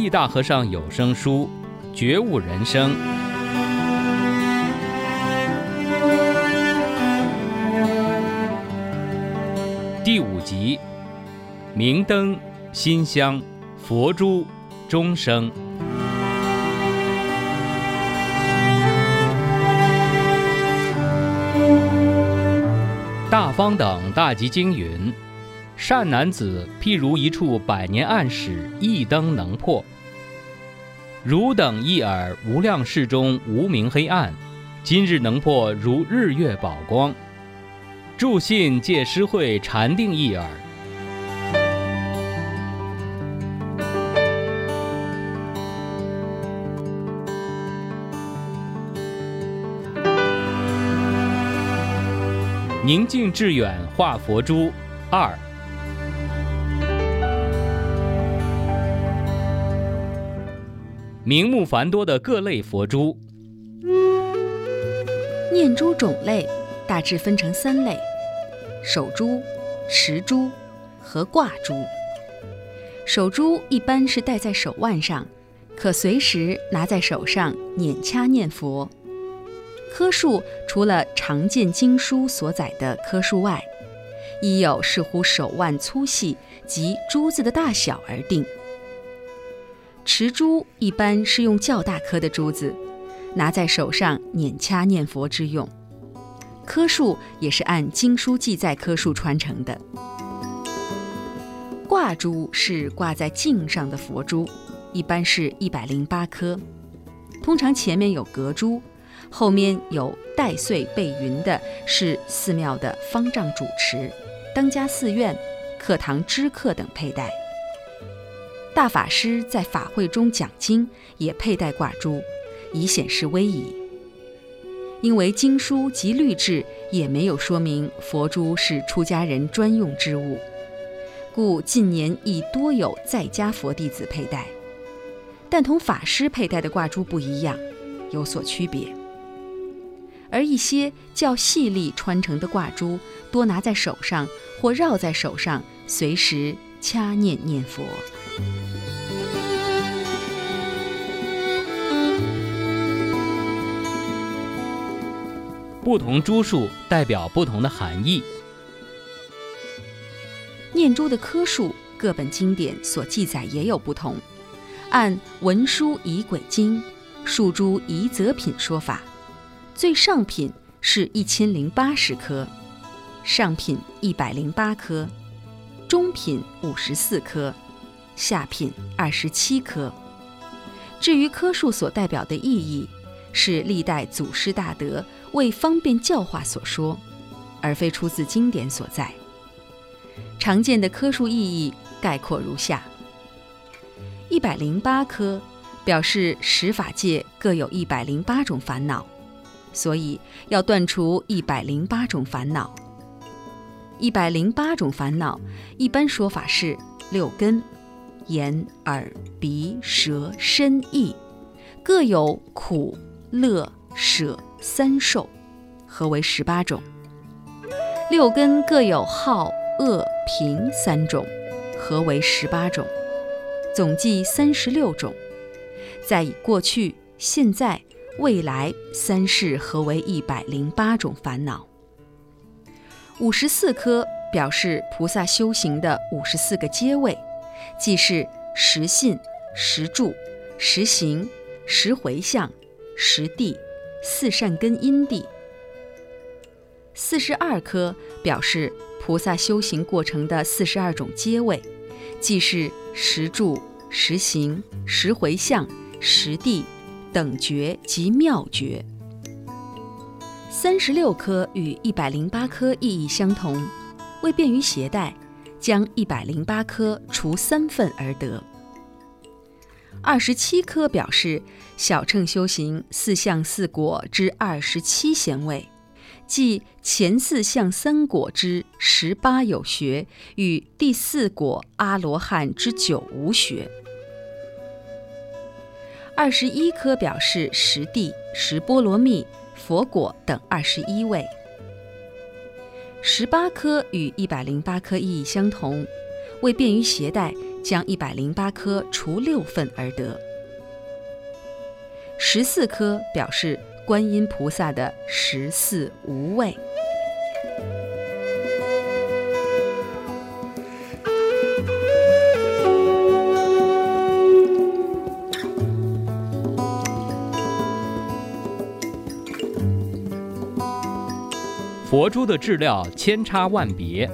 益大和尚有声书《觉悟人生》第5集：明灯、心香、佛珠、钟声。大方等大集经云：善男子譬如一处百年暗室，一灯能破。汝等一耳无量世中无明黑暗，今日能破如日月宝光。助信戒施慧禅定一耳。宁静致远化佛珠2。名目繁多的各类佛珠。 念珠种类大致分成3类：手珠、持珠和挂珠。手珠一般是戴在手腕上，可随时拿在手上捻掐念佛。颗数除了常见经书所载的颗数外，亦有视乎手腕粗细及珠子的大小而定。持珠一般是用较大颗的珠子，拿在手上捻掐念佛之用。颗数也是按经书记载颗数传承的。挂珠是挂在颈上的佛珠，一般是108颗，通常前面有隔珠，后面有带穗背云的是寺庙的方丈主持、当家寺院、课堂知客等佩戴。大法师在法会中讲经也佩戴挂珠，以显示威仪。因为经书及律制也没有说明佛珠是出家人专用之物，故近年亦多有在家佛弟子佩戴，但同法师佩戴的挂珠不一样，有所区别。而一些较细粒穿成的挂珠，多拿在手上或绕在手上，随时掐念念佛。 不同珠数代表不同的含义。 念珠的颗数，各本经典所记载也有不同。按文殊仪轨经、数珠仪则品说法，最上品是1080颗，上品108颗，中品54颗，下品27颗。至于颗数所代表的意义，是历代祖师大德为方便教化所说，而非出自经典所在。常见的颗数意义概括如下：108颗表示十法界各有108种烦恼，所以要断除108种烦恼。108种烦恼一般说法是6根：眼、耳、鼻、舌、身、意，各有苦、乐、舍3受，合为18种。6根各有好、恶、贫3种，合为18种，总计36种。再以过去、现在、未来3世合为108种烦恼。54颗表示菩萨修行的54个阶位，即是实信、实住、实行、实回向、实地、4善根因地。42颗表示菩萨修行过程的42种阶位，即是实住、实行、实回向、实地、等觉及妙觉。36颗与108颗意义相同，为便于携带，将108颗除3份而得。27颗表示小乘修行4相4果之27贤位，即前4相3果之18有学，与第4果阿罗汉之9无学。21颗表示实地、实波罗蜜、佛果等21位。18颗与108颗意义相同，为便于携带， 将108颗除6份而得。14颗表示观音菩萨的14无畏。 佛珠的质料千差万别。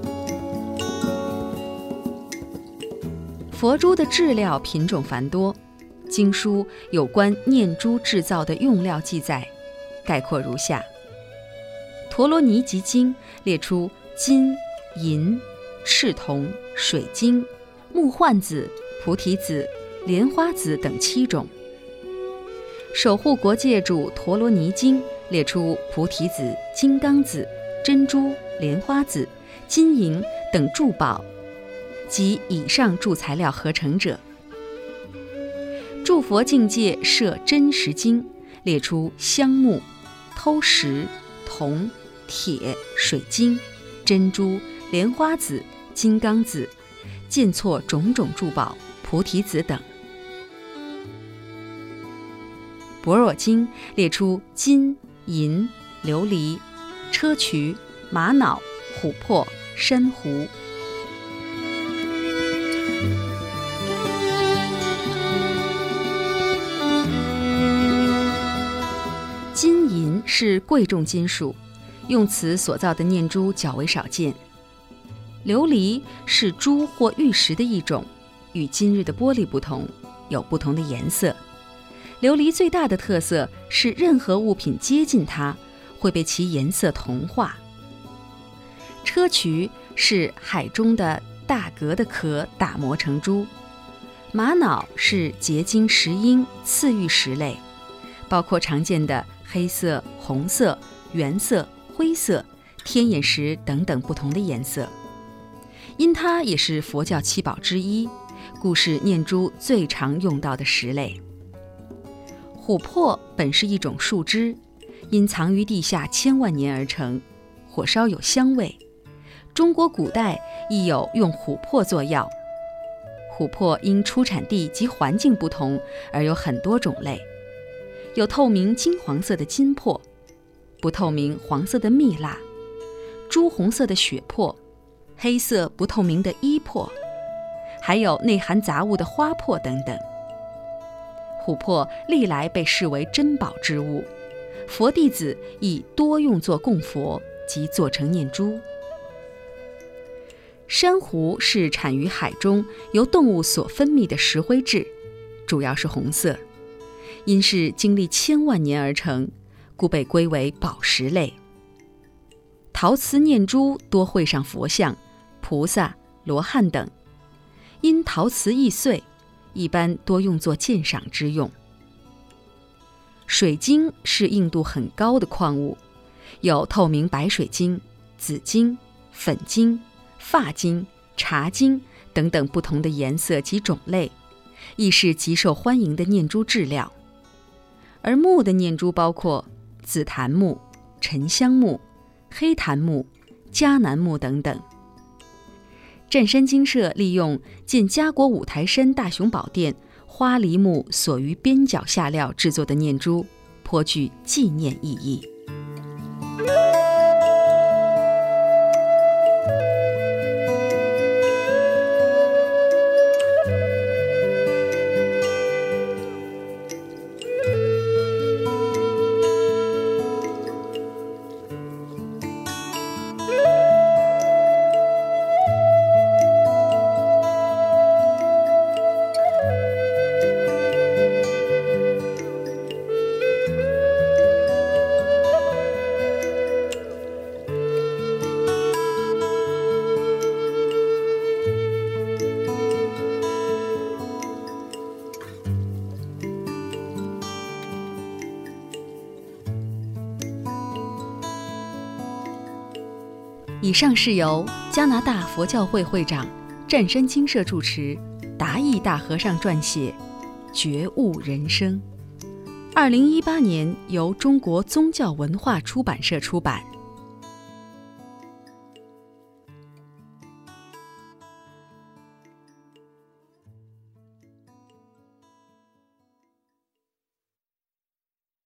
佛珠的质料品种繁多，经书有关念珠制造的用料记载，概括如下：陀罗尼集经列出金、银、赤铜、水晶、木换子、菩提子、莲花子等7种。守护国界主陀罗尼经列出菩提子、金刚子、珍珠、莲花子、金银等珠宝及以上诸材料合成者。诸佛境界设真实经列出香木、偷石、铜、铁、水晶、珍珠、莲花子、金刚子、见错种种珠宝、菩提子等。般若经列出金、银、琉璃、砗磲、玛瑙、琥珀、珊瑚。金银是贵重金属，用此所造的念珠较为少见。琉璃是珠或玉石的一种，与今日的玻璃不同，有不同的颜色。琉璃最大的特色是任何物品接近它，会被其颜色同化。砗磲是海中的大蛤的壳打磨成珠。玛瑙是结晶石英、次玉石类，包括常见的黑色、红色、原色、灰色、天眼石等等不同的颜色。因它也是佛教7宝之一，故是念珠最常用到的石类。琥珀本是一种树枝，因藏于地下千万年而成，火烧有香味。中国古代亦有用琥珀做药。琥珀因出产地及环境不同而有很多种类，有透明金黄色的金珀，不透明黄色的蜜蜡，朱红色的血珀，黑色不透明的衣珀，还有内含杂物的花珀等等。琥珀历来被视为珍宝之物，佛弟子亦多用作供佛及做成念珠。珊瑚是产于海中由动物所分泌的石灰质，主要是红色，因是经历千万年而成，故被归为宝石类。陶瓷念珠多绘上佛像、菩萨、罗汉等，因陶瓷易碎，一般多用作鉴赏之用。水晶是硬度很高的矿物，有透明白水晶、紫晶、粉晶、发晶、茶晶等等不同的颜色及种类，亦是极受欢迎的念珠质料。而木的念珠包括紫檀木、沉香木、黑檀木、迦南木等等。湛山精舍利用建家国五台山大雄宝殿花梨木所于边角下料制作的念珠，颇具纪念意义。以上是由加拿大佛教会会长湛山精舍主持，达义大和尚撰写《觉悟人生》，2018年由中国宗教文化出版社出版。